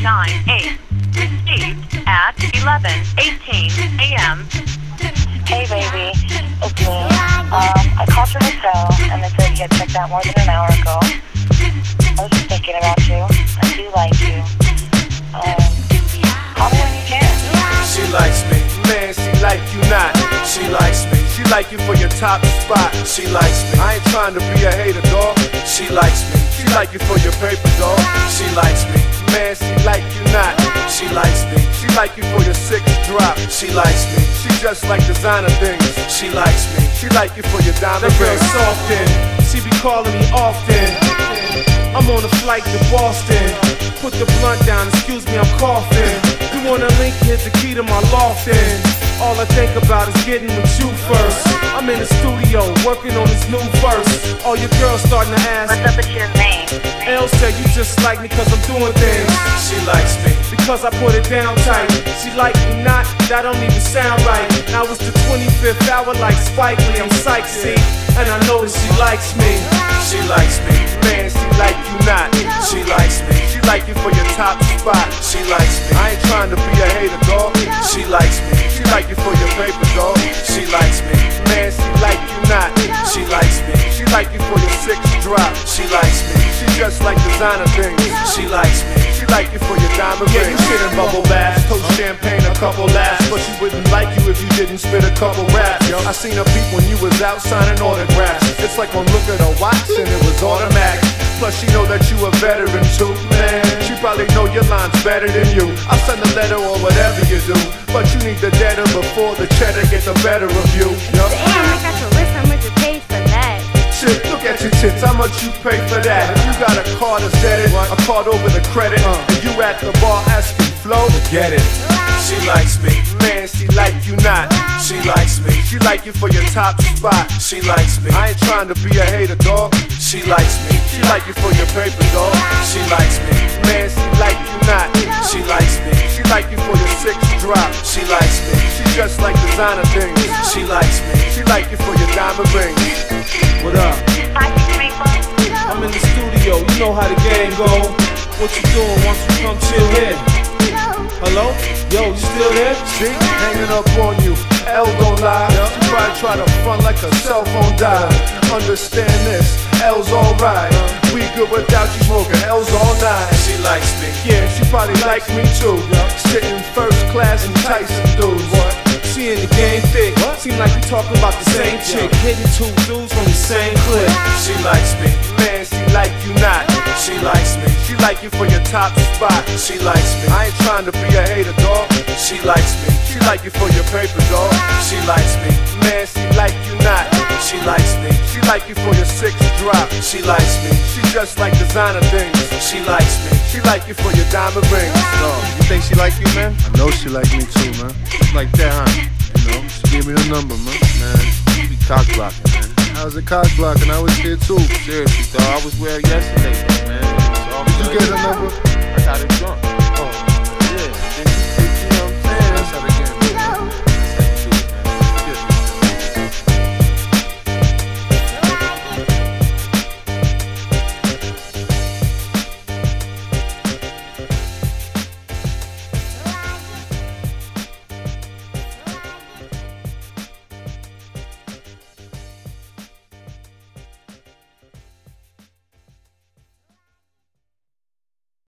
9-8. Received at 11:18 a.m. Hey baby, it's me. I called your hotel and they said you had checked out more than an hour ago. I was just thinking about you. I do like you. Call me when you can. She likes me, man, she like you not. She likes me, she like you for your top spot. She likes me, I ain't trying to be a hater, dog. She likes me, she like you for your paper, dog. She likes me, man, she like you not. She likes me, she like you for your sixth drop. She likes me, she just like designer things. She likes me, she like you for your diamond ring. That girl softin', she be calling me often. I'm on a flight to Boston. Put the blunt down, excuse me, I'm coughing. You wanna link, hit the key to my loft in. All I think about is getting with you first. I'm in the studio, working on this new verse. All your girls starting to ask, what's up with your name? Elle said you just like me cause I'm doing things. She likes me because I put it down tight. She like me not, that don't even sound right. Now it's the 25th hour like Spike Lee, I'm psyched, see? And I know that she likes me. She likes me, man, she like you not. She likes me, she like you for your top spot. She likes me, I ain't trying to be a hater, dog. She likes me, she like you for your paper, dog. She likes me, man, she like you not. She likes me, she like you for your sixth drop. She likes me, she just like designer things. She likes me, she like you for your diamond ring. Yeah, you sit in bubble baths, toast champagne, a couple laughs. But she wouldn't like you if you didn't spit a couple raps. I seen her peep when you was out signing autographs. It's like one look at her watch and it was automatic. Plus she know that you a veteran too, man. She probably know your lines better than you. I'll send a letter or whatever you do, but you need the data before the cheddar gets the better of you. Damn, I got your list, how much you paid for that? Shit, look at your tits, how much you pay for that? If you got a card that's dead, a card over the credit, and you at the bar asking flow, get it. She likes me, man, she like you not. She likes me, she like you for your top spot. She likes me, I ain't trying to be a hater, dog. She likes me, she like you for your paper, dog. She likes me, man, she like you not. She likes me, she like you for your sixth drop. She likes me, she just like designer things. She likes me, she like you for your diamond ring. What up? Hi, people. I'm in the studio, you know how the game go. What you doing once you come chill here? Hello? Yo, you still there? See? Hanging up on you. Elle don't lie. She probably try to front like her cell phone died. Understand this, Elle's alright. We good without you smoking, Elle's all night. She likes me. Yeah, she probably likes me too. Sitting first class in Tyson dudes. What? She in the game thick. Seem like we talking about the same chick. Hitting two dudes from the same clip. She likes me. Man, she like you not. She likes me. She like you for your top spot. She likes me. I ain't trying to be a hater, dog. She likes me. She like you for your paper, dog. She likes me. Man, she like you not. She likes me. She like you for your sixth drop. She likes me. She just like designer things. She likes me. She like you for your diamond ring. No, you think she like you, man? I know she like me too, man. Like that, huh? You know, she gave me the number, man. Man, you be cock blocking, man. I was a cock blocking, I was here too. Seriously, dog, I was with her yesterday, man. Did you get her number? I got it drunk.